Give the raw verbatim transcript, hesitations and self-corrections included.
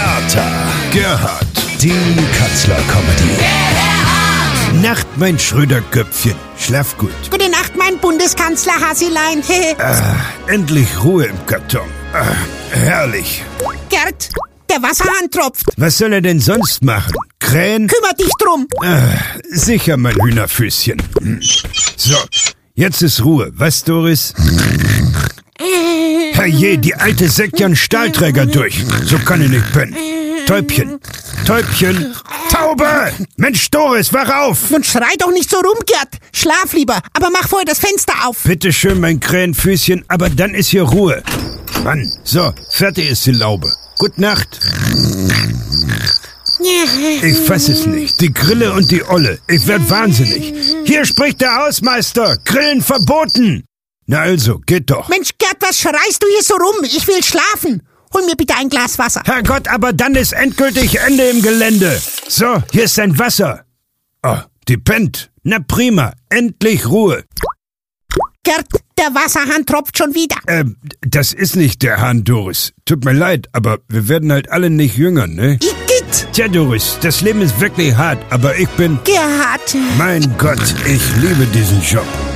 Bertha, Gerhard, die Katzler-Comedy. Nacht, mein Schröderköpfchen. Schlaf gut. Gute Nacht, mein Bundeskanzler Hasilein. Ah, endlich Ruhe im Karton. Ah, herrlich. Gerd, der Wasserhahn tropft. Was soll er denn sonst machen? Krähen? Kümmer dich drum. Ah, sicher, mein Hühnerfüßchen. So, jetzt ist Ruhe. Was, Doris? Herrje, die alte säckt ja einen Stahlträger durch. So kann ich nicht pennen. Täubchen, Täubchen, Taube! Mensch, Doris, wach auf! Nun schrei doch nicht so rum, Gerd. Schlaf lieber, aber mach vorher das Fenster auf. Bitte schön, mein Krähenfüßchen, aber dann ist hier Ruhe. Mann, so, fertig ist die Laube. Gute Nacht. Ich fass es nicht. Die Grille und die Olle. Ich werd wahnsinnig. Hier spricht der Hausmeister. Grillen verboten. Na also, geht doch. Mensch, Gerd, was schreist du hier so rum? Ich will schlafen. Hol mir bitte ein Glas Wasser. Herrgott, aber dann ist endgültig Ende im Gelände. So, hier ist dein Wasser. Oh, die pennt. Na prima, endlich Ruhe. Gerd, der Wasserhahn tropft schon wieder. Ähm, das ist nicht der Hahn, Doris. Tut mir leid, aber wir werden halt alle nicht jünger, ne? Igitt. Tja, Doris, das Leben ist wirklich hart, aber ich bin... Gerhard. Mein Gott, ich liebe diesen Job.